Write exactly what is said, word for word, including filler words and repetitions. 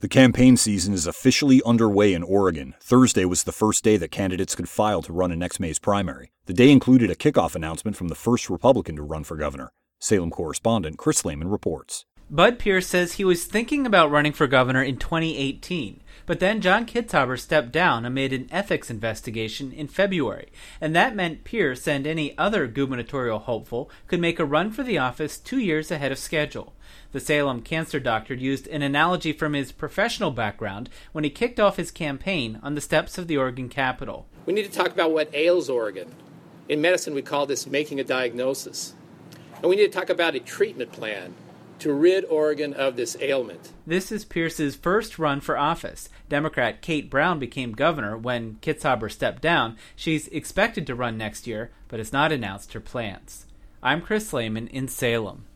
The campaign season is officially underway in Oregon. Thursday was the first day that candidates could file to run in next May's primary. The day included a kickoff announcement from the first Republican to run for governor. Salem correspondent Chris Lehman reports. Bud Pierce says he was thinking about running for governor in twenty eighteen, but then John Kitzhaber stepped down amid an ethics investigation in February, and that meant Pierce and any other gubernatorial hopeful could make a run for the office two years ahead of schedule. The Salem cancer doctor used an analogy from his professional background when he kicked off his campaign on the steps of the Oregon Capitol. We need to talk about what ails Oregon. In medicine, we call this making a diagnosis. And we need to talk about a treatment plan to rid Oregon of this ailment. This is Pierce's first run for office. Democrat Kate Brown became governor when Kitzhaber stepped down. She's expected to run next year, but has not announced her plans. I'm Chris Lehman in Salem.